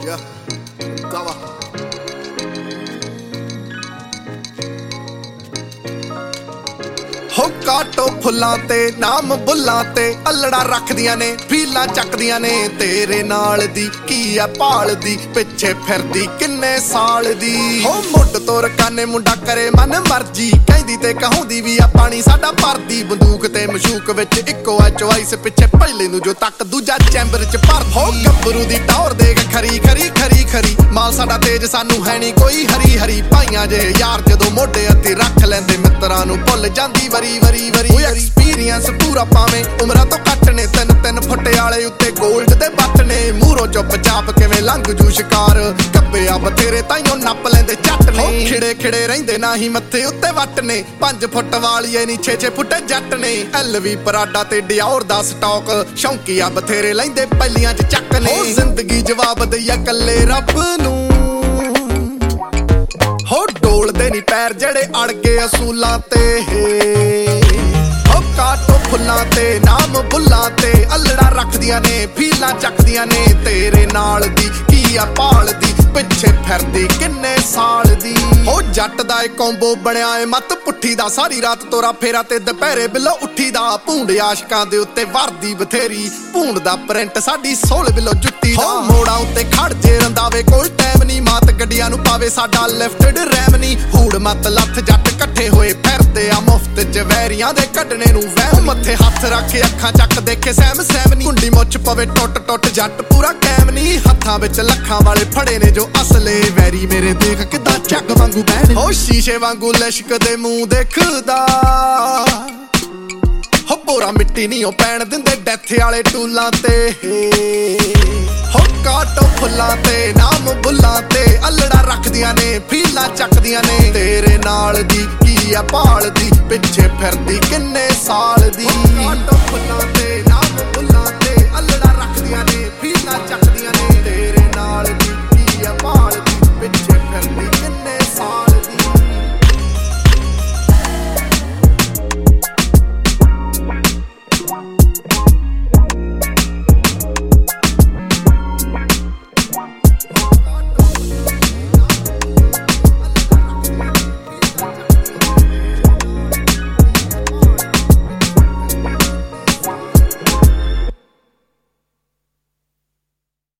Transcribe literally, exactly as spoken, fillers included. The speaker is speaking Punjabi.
Yeah, Dawa. ਹੋ ਕਾਟੋ ਫੁੱਲਾਂ ਤੇ ਨਾਮ ਬੁੱਲਾਂ ਤੇ ਅਲੜਾ ਰੱਖਦੀਆਂ ਨੇ ਫੀਲਾਂ ਚੱਕਦੀਆਂ ਨੇ ਤੇਰੇ ਨਾਲ ਦੀ ਕੀ ਆ ਭਾਲਦੀ ਪਿੱਛੇ ਫਿਰਦੀ ਕਿੰਨੇ ਸਾਲ ਦੀ ਹੋ ਮੁੱਢ ਤੋਂ ਰਕਾਨੇ ਮੁੰਡਾ ਕਰੇ ਮਨ ਮਰਜੀ ਕਹਿੰਦੀ ਤੇ ਕਹਾਉਂਦੀ ਵੀ ਆ ਪਾਣੀ ਸਾਡਾ ਭਰਦੀ ਬੰਦੂਕ ਤੇ ਮਸ਼ੂਕ ਵਿੱਚ ਇੱਕੋ ਆ ਚੁਆਇਸ ਪਿੱਛੇ ਪਹਿਲੇ ਨੂੰ ਜੋ ਤੱਕ ਦੂਜਾ ਚੈਂਬਰ ਚ ਭਰ ਹੋ ਗੱਭਰੂ ਦੀ ਟੌਰ ਦੇਖ ਖਰੀ ਖਰੀ ਖਰੀ ਖਰੀ ਮਾਲ ਸਾਡਾ ਤੇਜ ਸਾਨੂੰ ਹੈ ਨਹੀਂ ਕੋਈ ਹਰੀ ਹਰੀ ਭਾਈਆਂ ਜੇ ਯਾਰ ਜਦੋਂ ਮੋਢੇ ਅਤੇ ਰੱਖ ਲੈਂਦੇ ਮਿੱਤਰਾਂ ਨੂੰ ਭੁੱਲ ਜਾਂਦੀ ਵਰੀ ਵਰੀ ਵਰੀ ਐਕਸਪੀਰੀਅੰਸ ਪੂਰਾ ਪਾਵੇਂ ਉਮਰਾਂ ਤੋਂ ਘੱਟ ਨੇ ਤਿੰਨ ਤਿੰਨ ਫੁੱਟੇ ਵਾਲੇ ਉੱਤੇ ਗੋਲਡ ਦੇ ਬੱਟ ਨੇ ਮੂਹਰੋਂ ਚੁੱਪ ਚਾਪ ਕਿਵੇਂ ਲੰਘ ਜੂ ਸ਼ਿਕਾਰ ਕੱਬਿਆ ਬਥੇਰੇ ਤਾਈਓ ਨੱਪ ਲੈਂਦੇ ਝੱਟ ਨੇ ਖਿੜੇ ਖਿੜੇ ਰਹਿੰਦੇ ਨਾ ਹੀ ਮੱਥੇ ਉੱਤੇ ਵੱਟ ਨੇ ਪੰਜ ਫੁੱਟ ਵਾਲੀਏ ਨੀ ਛੇ ਛੇ ਫੁੱਟੇ ਜੱਟ ਨੇ ਐਲ ਵੀ ਪਰਾਡਾ ਤੇ ਡਿਓਰ ਦਾ ਸਟਾਕ ਸ਼ੌਂਕੀਆ ਬਥੇਰੇ ਲੈਂਦੇ ਪਹਿਲੀਆਂ ਚ ਚੱਕ ਨੇ ਜ਼ਿੰਦਗੀ ਜਵਾਬ ਦਈਆ ਕੱਲੇ ਰੱਬ ਨੂੰ ਹੋ ਡੋਲਦੇ ਨੀ ਪੈਰ ਜਿਹੜੇ ਅੜ ਗਏ ਅਸੂਲਾਂ ਤੇ ਹੋ ਕਾਟੋ ਫੁੱਲਾਂ ਤੇ ਨਾਮ ਬੁੱਲਾਂ ਤੇ ਅਲੜਾ ਰੱਖਦੀਆਂ ਨੇ ਫੀਲਾਂ ਚੱਕਦੀਆਂ ਨੇ ਤੇਰੇ ਨਾਲ ਦੀ ਕੀ ਆ ਭਾਲਦੀ ਪਿੱਛੇ ਫਿਰਦੀ ਕਿੰਨੇ ਸਾਲ ਦੀ ਹੋ ਜੱਟ ਦਾ ਏ ਕੰਬੋ ਬਣਿਆ ਏ ਮੱਤ ਪੁੱਠੀ ਦਾ ਸਾਰੀ ਰਾਤ ਤੋਰਾ ਫੇਰਾ ਤੇ ਦੁਪਹਿਰੇ ਬਿੱਲੋ ਉੱਠੀ ਦਾ ਭੂੰਡ ਆਸ਼ਕਾਂ ਦੇ ਉੱਤੇ ਵਰਦੀ ਬਥੇਰੀ ਭੂੰਡ ਦਾ ਪ੍ਰਿੰਟ ਸਾਡੀ ਸੋਲ ਬਿੱਲੋ ਜੁੱਤੀ ਦਾ ਮੋੜਾਂ ਉੱਤੇ ਖੜ ਜੇ ਰੰਦਾਵੇ ਕੋਈ ਟਾਈਮ ਨਹੀਂ ਮਾਤ ਗੱਡੀਆਂ ਨੂੰ ਪਾਵੇ ਸਾਡਾ ਲਿਫਟਡ ਰੈਮ ਨਹੀਂ ਹੂੜ ਮੱਤ ਲੱਥ ਜੱਟ ਇਕੱਠੇ ਹੋਏ ਫਿਰਦੇ ਆ ਮੁਫਤ ਚ ਵੈਰੀਆਂ ਦੇ ਕੱਢਣੇ ਨੂੰ ਵਹਿਮ ਮੱਥੇ ਹੱਥ ਰੱਖ ਅੱਖਾਂ ਚੱਕ ਦੇਖੇ ਸਹਿਮ ਸਹਿਮ ਨਹੀਂ ਕੁੰਡੀ ਮੁੱਛ ਪਵੇ ਟੁੱਟ ਟੁੱਟ ਜੱਟ ਪੂਰਾ ਕੈਮ ਨਹੀਂ ਹੱਥਾਂ ਵਿੱਚ ਲੱਖਾਂ ਵਾਲੇ ਫੜੇ ਨੇ ਜੋ ਅਸਲੇ ਵੈਰੀ ਮੇਰੇ ਦੇਖ ਕਿਦਾਂ ਝੱਗ ਵਾਂਗੂ ਬਹਿਣ ਹੋ ਸ਼ੀਸ਼ੇ ਵਾਂਗੂ ਲਿਸ਼ਕ ਦੇ ਮੂੰਹ ਦੇਖਦਾ ਹੋ ਪੂਰਾ ਮਿੱਟੀ ਨਹੀਂ ਉਹ ਪੈਣ ਦਿੰਦੇ ਡੈਥ ਵਾਲੇ ਟੂਲਾਂ ਤੇ ਹੋ ਕਾਟੋ ਫੁੱਲਾਂ ਤੇ ਨਾਮ ਬੁੱਲਾਂ ਤੇ ਅਲੜਾ ਰੱਖਦੀਆਂ ਨੇ ਫੀਲਾਂ ਚੱਕਦੀਆਂ ਨੇ ਤੇਰੇ ਨਾਲ ਦੀ ਕੀ ਆ ਭਾਲਦੀ ਪਿੱਛੇ ਫਿਰਦੀ ਕਿੰਨੇ ਸਾਲ ਦੀ